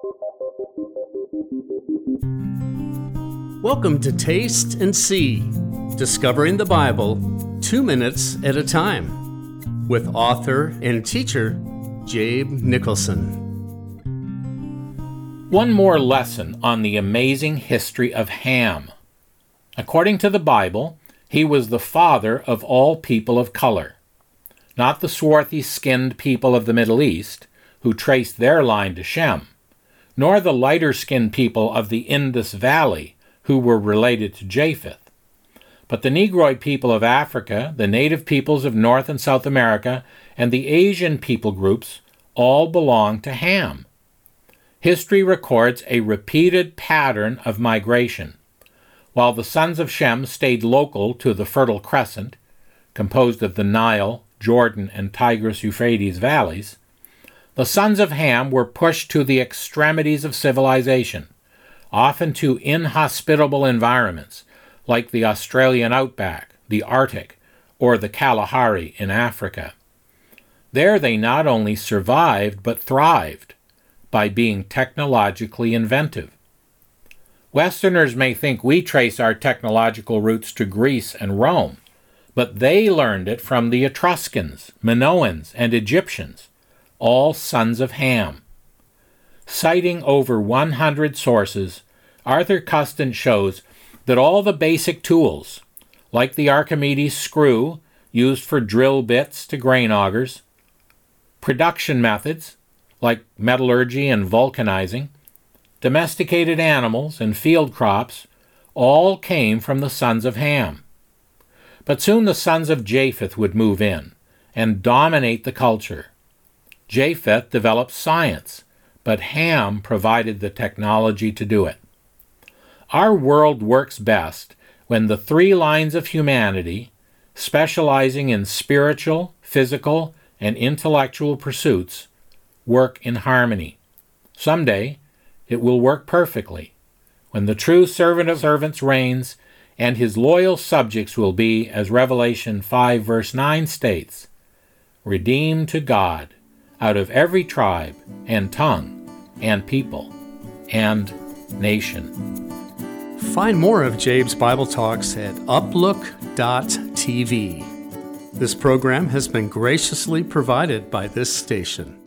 Welcome to Taste and See, Discovering the Bible 2 minutes at a time, with author and teacher Jabe Nicholson. One more lesson on the amazing history of Ham. According to the Bible, he was the father of all people of color, not the swarthy-skinned people of the Middle East, who traced their line to Shem, nor the lighter-skinned people of the Indus Valley, who were related to Japheth. But the Negroid people of Africa, the native peoples of North and South America, and the Asian people groups all belong to Ham. History records a repeated pattern of migration. While the sons of Shem stayed local to the Fertile Crescent, composed of the Nile, Jordan, and Tigris-Euphrates valleys, the sons of Ham were pushed to the extremities of civilization, often to inhospitable environments like the Australian outback, the Arctic, or the Kalahari in Africa. There they not only survived but thrived by being technologically inventive. Westerners may think we trace our technological roots to Greece and Rome, but they learned it from the Etruscans, Minoans, and Egyptians, all sons of Ham. Citing over 100 sources, Arthur Custon shows that all the basic tools, like the Archimedes screw used for drill bits to grain augers, production methods, like metallurgy and vulcanizing, domesticated animals and field crops, all came from the sons of Ham. But soon the sons of Japheth would move in and dominate the culture. Japheth developed science, but Ham provided the technology to do it. Our world works best when the three lines of humanity, specializing in spiritual, physical, and intellectual pursuits, work in harmony. Someday, it will work perfectly, when the true servant of servants reigns, and his loyal subjects will be, as Revelation 5 verse 9 states, redeemed to God out of every tribe and tongue and people and nation. Find more of Jabe's Bible Talks at uplook.tv. This program has been graciously provided by this station.